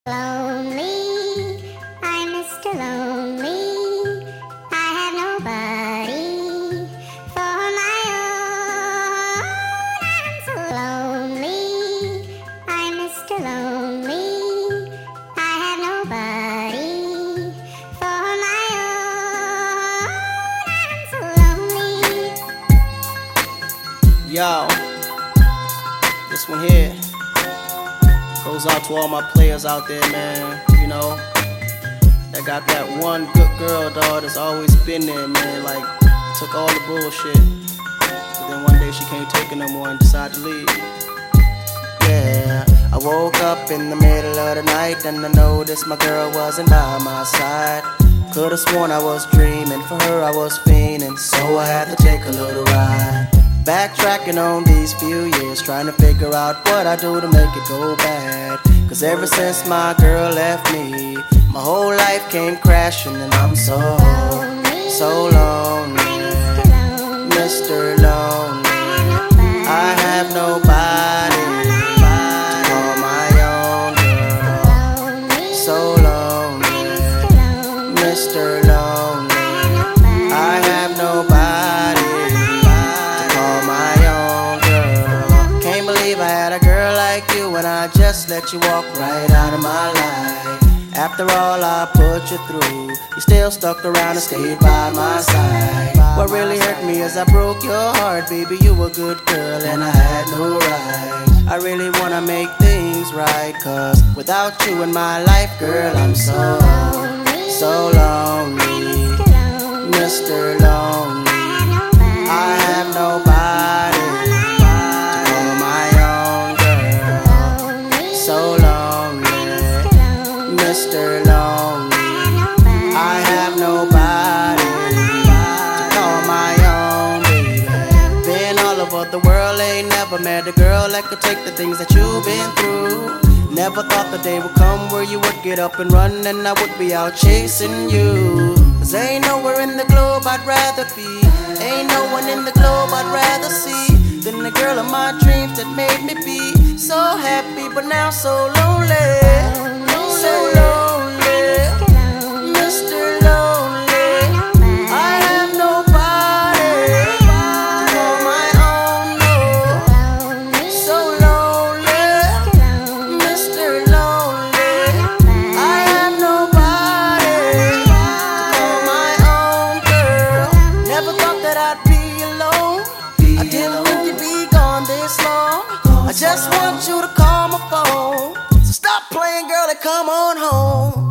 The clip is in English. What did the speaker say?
Lonely, I'm Mr. Lonely. I have nobody for my own. I'm so lonely, I'm Mr. Lonely. I have nobody for my own. I'm so lonely. Yo, this one here goes out to all my players out there, man. You know, that got that one good girl, dog, that's always been there, man. Like, took all the bullshit. But then one day she can't take it no more and decided to leave. Yeah, I woke up in the middle of the night and I noticed my girl wasn't by my side. Could've sworn I was dreaming, for her I was fiending, so I had to take a little ride. Backtracking on these few years, trying to figure out what I do to make it go bad. Cause ever since my girl left me, my whole life came crashing and I'm so lonely, Mr. Lonely. I have nobody to call my own girl. So lonely, Mr. Lonely. I have nobody to call my own girl. Can't believe I had a girl like you and I just let you walk right out of my life. After all I put you through, you still stuck around and stayed by my side. What really hurt me is I broke your heart, baby. You were a good girl and I had no right. I really wanna make things right, cause without you in my life, girl, I'm so lonely, Mr. Lonely. I have nobody to call my own girl. So lonely, Mr. Lonely. I have nobody to call my own baby. Been all over the world, ain't never met a girl that could take the things that you've been through. Never thought the day would come where you would get up and run and I would be out chasing you. Cause ain't nowhere in the globe I'd rather be, ain't no one in the globe I'd rather see than the girl of my dreams that made me be so happy but now so lonely. So lonely, Mr. Lonely. I have nobody to call my own, no. So lonely, Mr. Lonely. I have nobody to call my own girl. Never thought that I'd be alone. I didn't think you'd be gone this long. I just want you to call my phone. So stop playing, girl, and come on home.